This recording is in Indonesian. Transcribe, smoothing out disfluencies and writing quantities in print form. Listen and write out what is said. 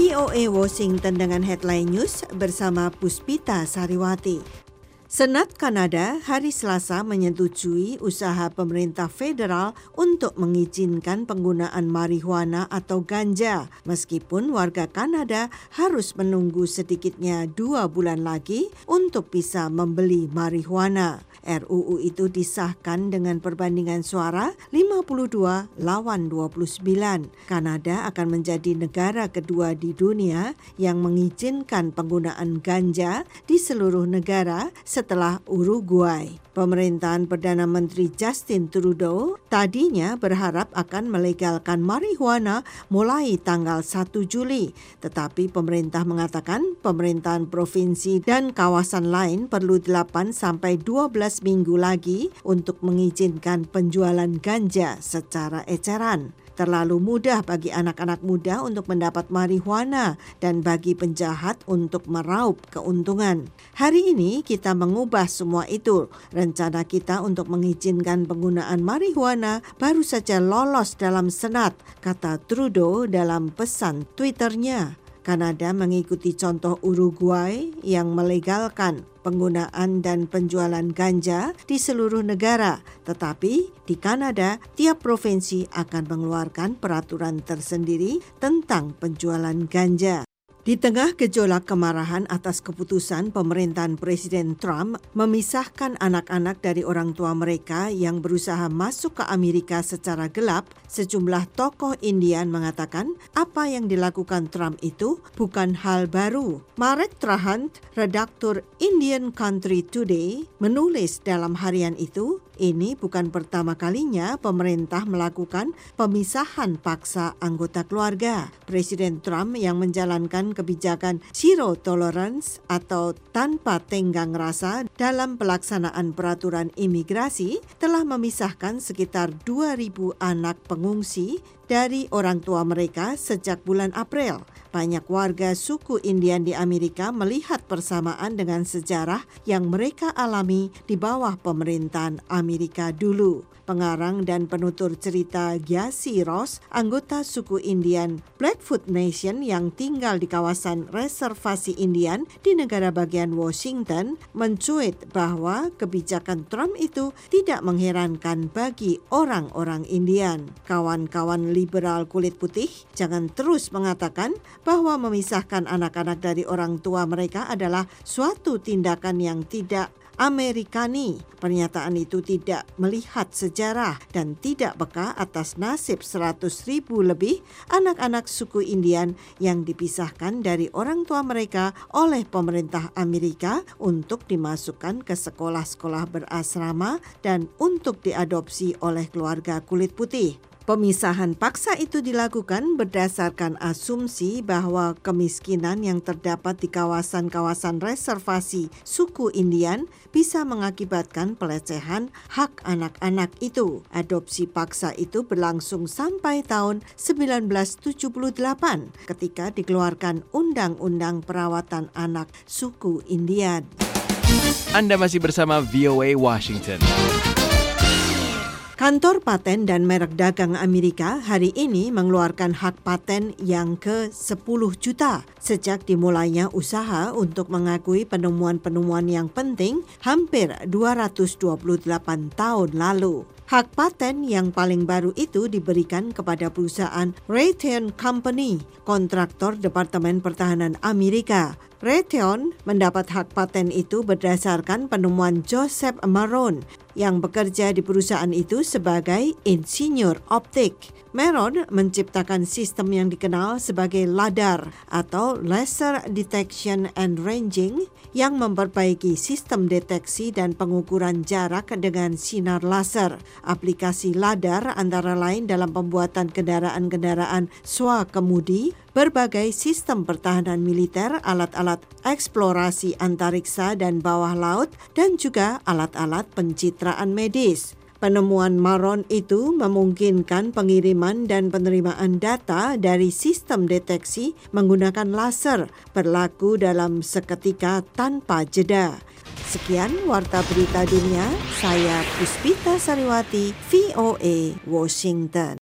VOA Washington dengan headline news bersama Puspita Sariwati. Senat Kanada hari Selasa menyetujui usaha pemerintah federal untuk mengizinkan penggunaan marihuana atau ganja, meskipun warga Kanada harus menunggu sedikitnya 2 bulan lagi untuk bisa membeli marihuana. RUU itu disahkan dengan perbandingan suara 52 lawan 29. Kanada akan menjadi negara kedua di dunia yang mengizinkan penggunaan ganja di seluruh negara setelah Uruguay. Pemerintahan Perdana Menteri Justin Trudeau tadinya berharap akan melegalkan marihuana mulai tanggal 1 Juli, tetapi pemerintah mengatakan pemerintahan provinsi dan kawasan lain perlu 8 sampai 12 minggu lagi untuk mengizinkan penjualan ganja secara eceran. Terlalu mudah bagi anak-anak muda untuk mendapat marihuana dan bagi penjahat untuk meraup keuntungan. Hari ini kita mengubah semua itu. Rencana kita untuk mengizinkan penggunaan marihuana baru saja lolos dalam Senat, kata Trudeau dalam pesan Twitternya. Kanada mengikuti contoh Uruguay yang melegalkan penggunaan dan penjualan ganja di seluruh negara. Tetapi di Kanada, tiap provinsi akan mengeluarkan peraturan tersendiri tentang penjualan ganja. Di tengah gejolak kemarahan atas keputusan pemerintahan Presiden Trump memisahkan anak-anak dari orang tua mereka yang berusaha masuk ke Amerika secara gelap, sejumlah tokoh Indian mengatakan apa yang dilakukan Trump itu bukan hal baru. Marek Trahant, redaktur Indian Country Today, menulis dalam harian itu, ini bukan pertama kalinya pemerintah melakukan pemisahan paksa anggota keluarga. Presiden Trump yang menjalankan kebijakan zero tolerance atau tanpa tenggang rasa dalam pelaksanaan peraturan imigrasi telah memisahkan sekitar 2.000 anak pengungsi dari orang tua mereka sejak bulan April. Banyak warga suku Indian di Amerika melihat persamaan dengan sejarah yang mereka alami di bawah pemerintahan Amerika dulu. Pengarang dan penutur cerita Gyasi Ross, anggota suku Indian Blackfoot Nation yang tinggal di kawasan reservasi Indian di negara bagian Washington, mencuit bahwa kebijakan Trump itu tidak mengherankan bagi orang-orang Indian. Kawan-kawan liberal kulit putih jangan terus mengatakan bahwa memisahkan anak-anak dari orang tua mereka adalah suatu tindakan yang tidak Amerikani. Pernyataan itu tidak melihat sejarah dan tidak peka atas nasib 100.000 lebih anak-anak suku Indian yang dipisahkan dari orang tua mereka oleh pemerintah Amerika untuk dimasukkan ke sekolah-sekolah berasrama dan untuk diadopsi oleh keluarga kulit putih. Pemisahan paksa itu dilakukan berdasarkan asumsi bahwa kemiskinan yang terdapat di kawasan-kawasan reservasi suku Indian bisa mengakibatkan pelecehan hak anak-anak itu. Adopsi paksa itu berlangsung sampai tahun 1978 ketika dikeluarkan Undang-Undang Perawatan Anak Suku Indian. Anda masih bersama VOA Washington. Kantor Paten dan Merek Dagang Amerika hari ini mengeluarkan hak paten yang ke-10 juta sejak dimulainya usaha untuk mengakui penemuan-penemuan yang penting hampir 228 tahun lalu. Hak paten yang paling baru itu diberikan kepada perusahaan Raytheon Company, kontraktor Departemen Pertahanan Amerika. Raytheon mendapat hak paten itu berdasarkan penemuan Joseph Maron yang bekerja di perusahaan itu sebagai insinyur optik. Maron menciptakan sistem yang dikenal sebagai LADAR atau Laser Detection and Ranging yang memperbaiki sistem deteksi dan pengukuran jarak dengan sinar laser. Aplikasi LADAR antara lain dalam pembuatan kendaraan-kendaraan swakemudi, berbagai sistem pertahanan militer, alat-alat eksplorasi antariksa dan bawah laut, dan juga alat-alat pencitraan medis. Penemuan Maron itu memungkinkan pengiriman dan penerimaan data dari sistem deteksi menggunakan laser berlaku dalam seketika tanpa jeda. Sekian Warta Berita Dunia, saya Puspita Sariwati, VOA Washington.